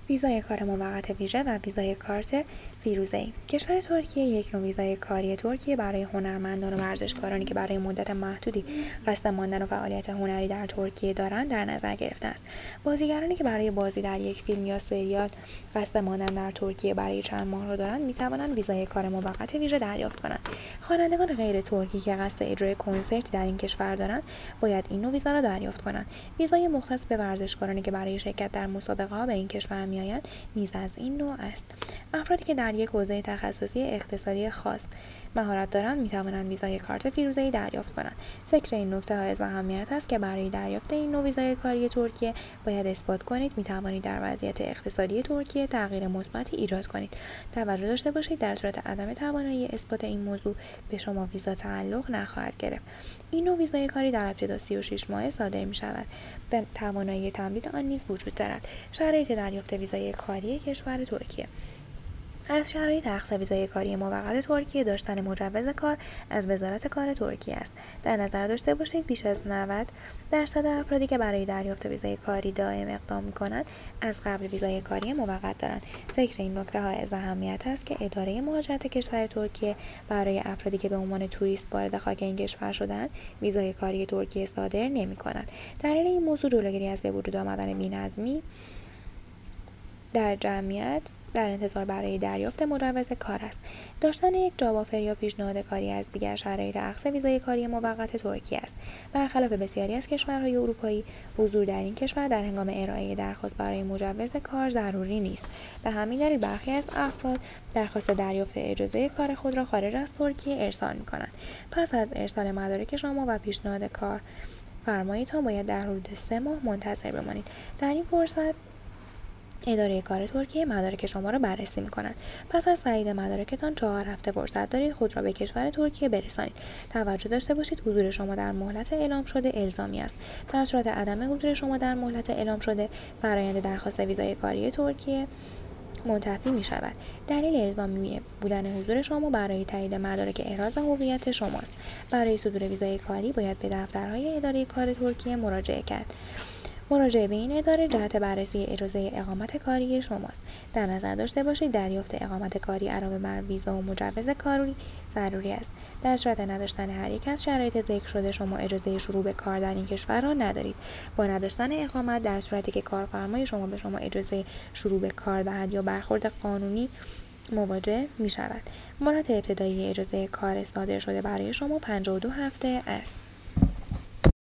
ویزای کار موقت ویژه و ویزای کارت فیروزه‌ای. کشور ترکیه یک نوع ویزای کاری ترکیه برای هنرمندان و ورزشکارانی که برای مدت محدودی قصد ماندن و فعالیت هنری در ترکیه دارند در نظر گرفته است. بازیگرانی که برای بازی در یک فیلم یا سریال قصد ماندن در ترکیه برای چند ماه را دارند می‌توانند ویزای کار موقت ویژه دریافت کنند. خوانندگان غیر ترکی که قصد اجرای کنسرتی در این کشور دارند باید این نوع ویزا را دریافت کنند. ویزای مختص به ورزشکارانی که برای شرکت در مسابقه‌ها به این کشور می‌آیند نیز از این نوع است. افرادی که در یک حوزه تخصصی اقتصادی خاص مهارت دارند می‌توانند ویزای کارت فیروزه‌ای دریافت کنند. ذکر این نکته حائز اهمیت است که برای دریافت این نوع ویزای کاری ترکیه باید اثبات کنید می‌توانید در وضعیت اقتصادی ترکیه تغییر مثبتی ایجاد کنید. توجه داشته باشید در صورت عدم توانایی اثبات این موضوع به شما ویزا تعلق نخواهد گرفت. این نوع ویزای کاری در ابتدا 36 ماهه صادر می‌شود. توانایی تمدید آن نیز وجود دارد. شرایط دریافت ویزای کاری کشور ترکیه. از شرایط اخذ ویزای کاری موقت ترکیه داشتن مجوز کار از وزارت کار ترکیه است. در نظر داشته باشید بیش از 90% افرادی که برای دریافت ویزای کاری دائم اقدام می‌کنند از قبل ویزای کاری موقت دارند. ذکر این نکته حائز اهمیت است که اداره مهاجرت کشور ترکیه برای افرادی که به عنوان توریست وارد خاک این کشور شدند ویزای کاری ترکیه صادر نمی‌کند. دلیل این موضوع جلوگیری از به وجود آمدن بی‌نظمی در جمعیت در انتظار برای دریافت مجوز کار است. داشتن یک جاب آفر یا پیشنهاد کاری از دیگر شرایط اخذ ویزای کاری موقت ترکیه است. برخلاف بسیاری از کشورهای اروپایی، حضور در این کشور در هنگام ارائه درخواست برای مجوز کار ضروری نیست. به همین دلیل برخی از افراد درخواست دریافت اجازه کار خود را خارج از ترکیه ارسال می‌کنند. پس از ارسال مدارک شما و پیشنهاد کار فرماییتان باید در حدود 3 ماه منتظر بمانید. در این فرصت اداره کار ترکیه مدارک شما را بررسی می‌کند. پس از تایید مدارکتان 4 هفته فرصت دارید خود را به کشور ترکیه برسانید. توجه داشته باشید حضور شما در مهلت اعلام شده الزامی است. در صورت عدم حضور شما در مهلت اعلام شده فرآیند درخواست ویزای کاری ترکیه منتفی می شود. دلیل الزامی بودن حضور شما برای تایید مدارک احراز هویت شماست. برای صدور ویزای کاری باید به دفترهای اداره کار ترکیه مراجعه کرد. مراجعه به این اداره جهت بررسی اجازه اقامت کاری شماست. در نظر داشته باشید دریافت اقامت کاری علاوه بر ویزا و مجوز کاری ضروری است. در صورت نداشتن هر یک از شرایط ذکر شده شما اجازه شروع به کار در این کشور را ندارید. با نداشتن اقامت در صورتی که کارفرمای شما به شما اجازه شروع به کار دهد یا برخورد قانونی مواجه می شود. مدت ابتدایی اجازه کار صادر شده برای شما 52 هفته است.